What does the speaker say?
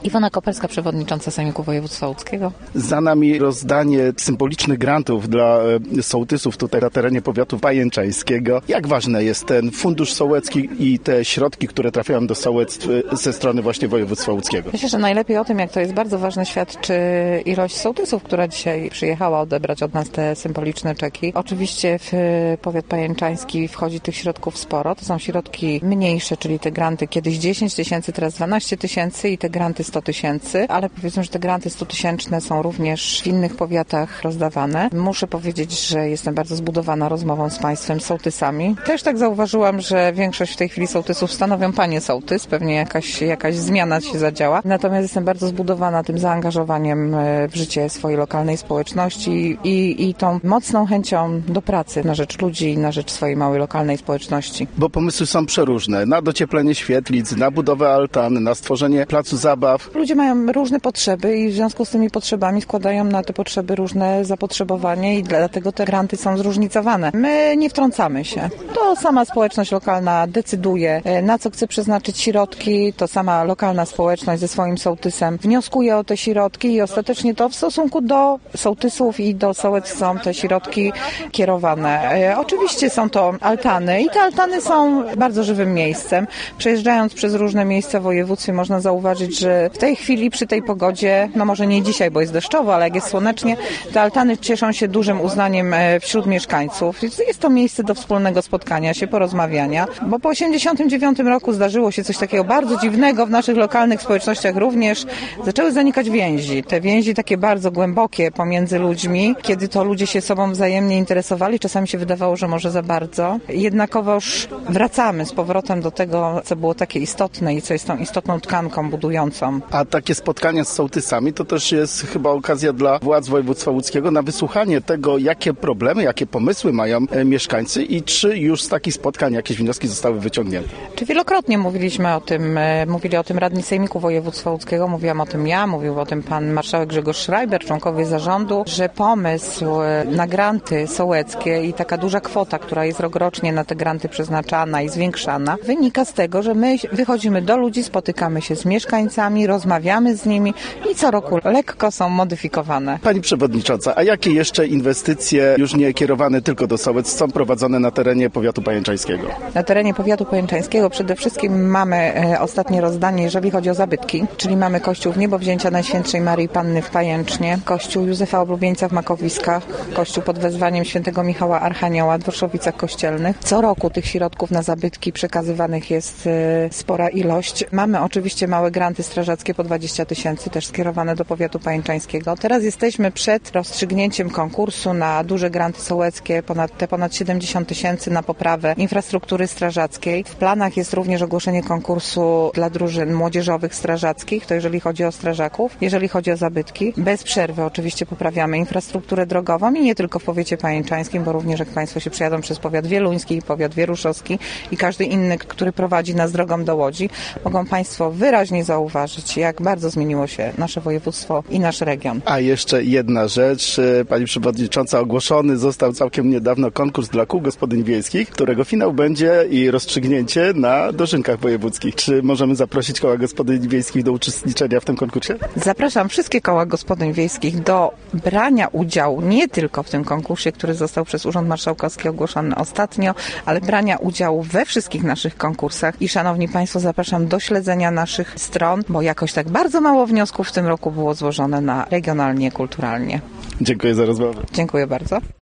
Iwona Koperska, przewodnicząca Sejmiku Województwa Łódzkiego. Za nami rozdanie symbolicznych grantów dla sołtysów tutaj na terenie powiatu pajęczańskiego. Jak ważny jest ten fundusz sołecki i te środki, które trafiają do sołectw ze strony właśnie województwa łódzkiego? Myślę, że najlepiej o tym, jak to jest bardzo ważne, świadczy ilość sołtysów, która dzisiaj przyjechała odebrać od nas te symboliczne czeki. Oczywiście w powiat pajęczański wchodzi tych środków sporo. To są środki mniejsze, czyli te granty kiedyś 10 tysięcy, teraz 12 tysięcy i te granty 100 tysięcy, ale powiedzmy, że te granty 100-tysięczne są również w innych powiatach rozdawane. Muszę powiedzieć, że jestem bardzo zbudowana rozmową z państwem sołtysami. Też tak zauważyłam, że większość w tej chwili sołtysów stanowią panie sołtys. Pewnie jakaś zmiana się zadziała. Natomiast jestem bardzo zbudowana tym zaangażowaniem w życie swojej lokalnej społeczności i tą mocną chęcią do pracy na rzecz ludzi i na rzecz swojej małej lokalnej społeczności. Bo pomysły są przeróżne. Na docieplenie świetlic, na budowę altan, na stworzenie placu zabaw. Ludzie mają różne potrzeby i w związku z tymi potrzebami składają na te potrzeby różne zapotrzebowanie i dlatego te granty są zróżnicowane. My nie wtrącamy się. To sama społeczność lokalna decyduje, na co chce przeznaczyć środki. To sama lokalna społeczność ze swoim sołtysem wnioskuje o te środki i ostatecznie to w stosunku do sołtysów i do sołectw są te środki kierowane. Oczywiście są to altany i te altany są bardzo żywym miejscem. Przejeżdżając przez różne miejsca w województwie można zauważyć, że w tej chwili przy tej pogodzie, no może nie dzisiaj, bo jest deszczowo, ale jak jest słonecznie, te altany cieszą się dużym uznaniem wśród mieszkańców. Jest to miejsce do wspólnego spotkania się, porozmawiania, bo po 1989 roku zdarzyło się coś takiego bardzo dziwnego w naszych lokalnych społecznościach również. Zaczęły zanikać więzi. Te więzi takie bardzo głębokie pomiędzy ludźmi, kiedy to ludzie się sobą wzajemnie interesowali. Czasami się wydawało, że może za bardzo. Jednakowoż wracamy z powrotem do tego, co było takie istotne i co jest tą istotną tkanką budującą. A takie spotkania z sołtysami to też jest chyba okazja dla władz województwa łódzkiego na wysłuchanie tego, jakie problemy, jakie pomysły mają mieszkańcy i czy już z takich spotkań jakieś wnioski zostały wyciągnięte. Czy wielokrotnie mówiliśmy o tym, mówili o tym radni Sejmiku Województwa Łódzkiego, mówiłam o tym ja, mówił o tym pan marszałek Grzegorz Schreiber, członkowie zarządu, że pomysł na granty sołeckie i taka duża kwota, która jest rokrocznie na te granty przeznaczana i zwiększana, wynika z tego, że my wychodzimy do ludzi, spotykamy się z mieszkańcami, rozmawiamy z nimi i co roku lekko są modyfikowane. Pani przewodnicząca, a jakie jeszcze inwestycje już nie kierowane tylko do sołectw są prowadzone na terenie powiatu pajęczańskiego? Na terenie powiatu pajęczańskiego przede wszystkim mamy ostatnie rozdanie, jeżeli chodzi o zabytki, czyli mamy kościół w Niebowzięcia Najświętszej Maryi Panny w Pajęcznie, kościół Józefa Oblubieńca w Makowiskach, kościół pod wezwaniem świętego Michała Archanioła w Dworszowicach Kościelnych. Co roku tych środków na zabytki przekazywanych jest spora ilość. Mamy oczywiście małe granty strażackie po 20 tysięcy, też skierowane do powiatu pajęczańskiego. Teraz jesteśmy przed rozstrzygnięciem konkursu na duże granty sołeckie, ponad 70 tysięcy na poprawę infrastruktury strażackiej. W planach jest również ogłoszenie konkursu dla drużyn młodzieżowych strażackich, to jeżeli chodzi o strażaków, jeżeli chodzi o zabytki. Bez przerwy oczywiście poprawiamy infrastrukturę drogową i nie tylko w powiecie pajęczańskim, bo również jak Państwo się przejadą przez powiat wieluński, powiat wieruszowski i każdy inny, który prowadzi nas drogą do Łodzi, mogą Państwo wyraźnie zauważyć, jak bardzo zmieniło się nasze województwo i nasz region. A jeszcze jedna rzecz, pani przewodnicząca, ogłoszony został całkiem niedawno konkurs dla kół gospodyń wiejskich, którego finał będzie i rozstrzygnięcie na dożynkach wojewódzkich. Czy możemy zaprosić koła gospodyń wiejskich do uczestniczenia w tym konkursie? Zapraszam wszystkie koła gospodyń wiejskich do brania udziału nie tylko w tym konkursie, który został przez Urząd Marszałkowski ogłoszony ostatnio, ale brania udziału we wszystkich naszych konkursach. I szanowni Państwo, zapraszam do śledzenia naszych stron, bo jakoś tak bardzo mało wniosków w tym roku było złożone na regionalnie, kulturalnie. Dziękuję za rozmowę. Dziękuję bardzo.